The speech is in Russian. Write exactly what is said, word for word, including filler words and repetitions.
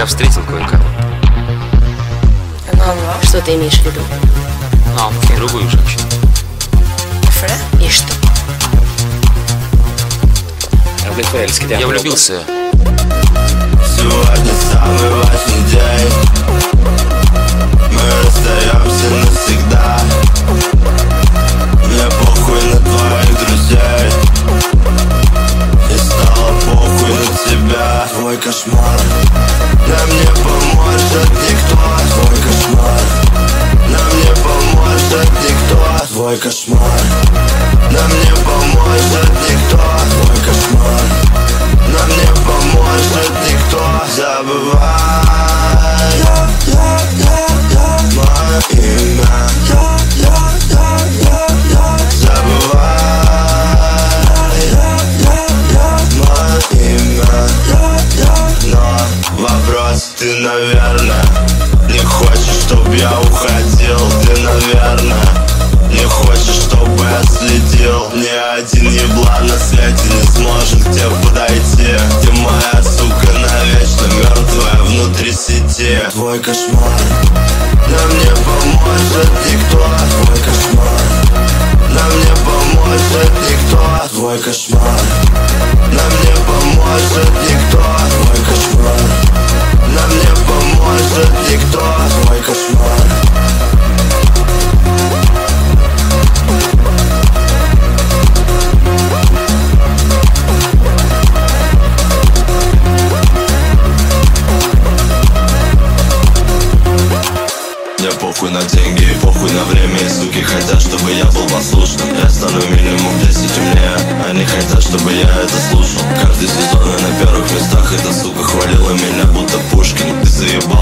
Я встретил кое-кого. Кого? Что ты имеешь в виду? А, другую женщину. И что? Я влюбился. Сегодня самый важный день. Мы расстаемся навсегда. Мне похуй на твоих друзей. И стало похуй на тебя. Твой кошмар нам не поможет никто. Твой кошмар нам не поможет никто. Твой кошмар нам не поможет никто. Твой кошмар нам не поможет никто. Забывай я, я, я, я, мое имя. Я, я, я, я, я. Забывай я, я, я, мое имя. Я, я. Но вопрос, ты, наверное, не хочешь, чтоб я уходил. Ты, наверное, не хочешь, чтобы я следил. Ни один еблан на свете не сможет к тебе подойти. Ты моя сука навечно мертвая внутри сети. Твой кошмар нам не поможет никто. Твой кошмар нам не поможет никто. Твой кошмар нам не поможет никто. Твой кошмар нам не поможет никто. Твой кошмар. Мне похуй на деньги, похуй на время. И суки хотят, чтобы я был послушным. Я стану минимум десять умнее. Они хотят, чтобы я это слушал. Каждый сезон я на первых местах. Эта сука хвалила меня, будто Пушкин. Ты заебал